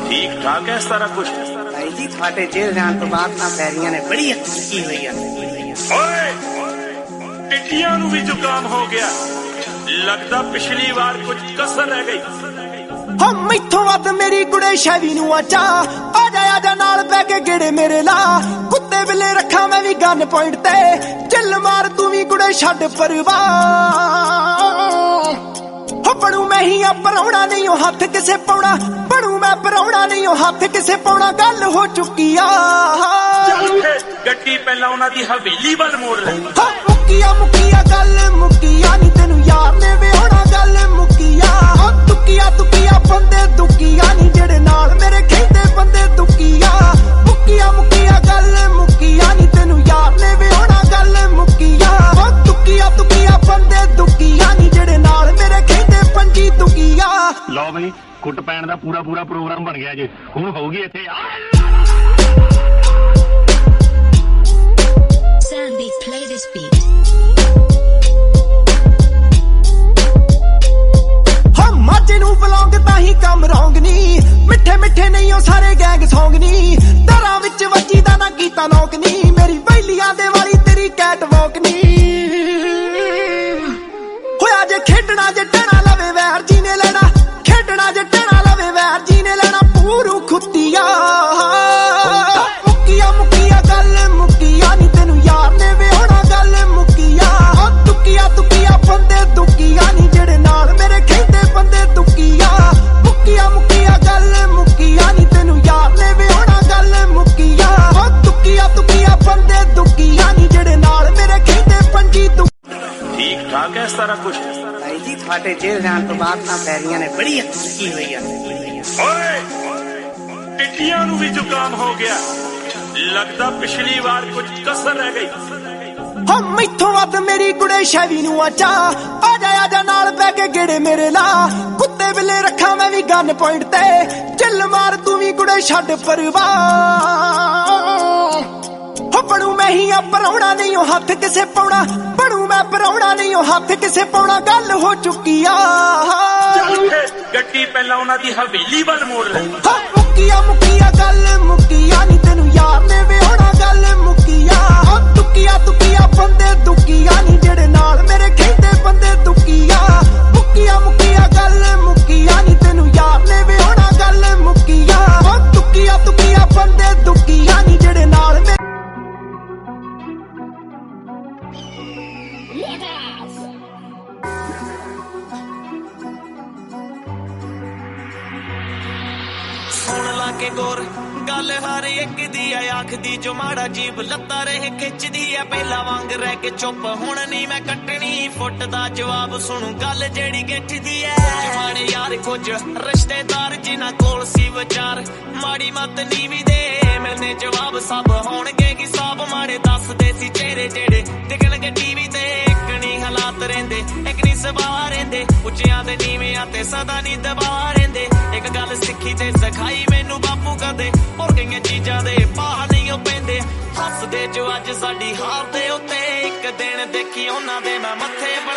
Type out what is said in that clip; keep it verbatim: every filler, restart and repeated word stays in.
ठीक ठाक है सारा कुछ भाई जी थोड़े जेल जाने तो बाद ना पैरियां ने बड़ी अच्छी की हुई है। ओए टिड्डियां नू भी जुकाम हो गया, लगता पिछली बार कुछ कसर रह गई। हम मैथों वध मेरी कुड़े शैवी नू आचा आ जा आ जा नाल पै के गेड़े मेरे ला कुत्ते बिल्ले रखा मैं भी गन पॉइंट ते चिल मार तू भी कुड़े छड्ड परवाह हो बनू मैं ही आ परौना नहीं हो हाथ किसे पाउणा बनू मैं परौना नहीं हो हाथ किसे पाउणा गल हो चुकी आ गड्डी पहला उन्हां दी हवेली वल मोड़ ले मुकिया मुकिया गल मुकिया नी तेनू यार ने वेहोणा गल मुकिया तुकिया तुकिया बंदे दुकिया नी जेड़े नाल मेरे खेंदे बंदे दुकिया मुकिया मुकिया गल मुकिया नी तेनू यार ने वेहोणा गल मुकिया तुकिया तुकिया बंदे दुकिया नी जेड़े नाल मेरे खेंदे पंजी दुकिया। लो बई कुट पैण दा पूरा पूरा प्रोग्राम बन गया जी हुण होगी इत्थे Sandy, play this beat. हम माजे नू बलौंग ताही कम रौंग नी मिठे मिठे नहीं हो सारे गैंग सौंग नी दरा विच वजी दा ना कीता नौक नी मेरी बैलियां दे वाली तेरी कैट वॉक नी होया जे खेडना जे टना लवे वैर जी ने लेना खेडना जे टना लवे वैर जी ने लेना पूरू खुत्तिया मुकिया मुकिया गल मुकिया नी तेनू यार ने वेहोणा गल मुकिया तुकिया तुकिया बंदे दुकिया नी जेड़े नाल मेरे खेंदे बंदे दुकिया मुकिया मुकिया गल मुकिया नी तेनू यार ने वेहोणा गल मुकिया तुकिया तुकिया बंदे दुकिया नी जेड़े नाल मेरे खेंदे पंजी दुकिया। ठीक ठाक है सारा कुछ भाई जी थोड़े जेल जाने तो बाद ना पैरियां ने बड़ी अच्छी की हुई है। ओए टिड्डियां नू भी जुकाम हो गया, लगता पिछली बार कुछ कसर रह गई। हम मैथों वध मेरी कुड़े शैवी नू आचा आ जा आ जा नाल पै के गेड़े मेरे ला कुत्ते बिल्ले रखा मैं भी गन पॉइंट ते चिल मार तू भी कुड़े छड्ड परवाह हो बनू मैं ही आ परौना नहीं हो हाथ किसे पाउणा बनू मैं परौना नहीं हो हाथ किसे पाउणा गल हो चुकी आ गड्डी पहला उन्हां दी हवेली वल मोड़ ले मुकिया मुकिया गल मुकिया नी तेनू यार ने वेहोणा गल मुकिया तुकिया तुकिया बंदे दुकिया नी जेड़े नाल मेरे खेंदे बंदे दुकिया मुकिया मुकिया गल मुकिया नी तेनू यार ने वेहोणा गल मुकिया तुकिया तुकिया बंदे दुकिया नी जेड़े नाल मेरे सुन लागे गोर गल हर एक दी है आखदी जो माड़ा जीव लत्ता रहे खिचदी है पहला वांग रह के चुप हुण नहीं मैं कटनी फुट दा जवाब सुनू गल जेड़ी गिठदी है जवाने यार कुछ रिश्तेदार जिन्हां कोल सी विचार माड़ी मत नीवी दे मिलने जवाब सब होणगे कि सब माड़े दसदे सी चेहरे जेड़े दिखणगे टीवी ते इक नहीं हालात रहिंदे इक नहीं सुभाऽ रहिंदे उच्चियां ते नीवियां ते सदा नहीं दबा रहिंदे एक गल सिक्खी ते सिखाई मैनू बापू कदे और कईयां चीजां दे भाऽ नहीं ओ पैंदे हसदे जो अज साडी हार दे उत्ते एक दिन देखी उन्हां दे मैं मत्थे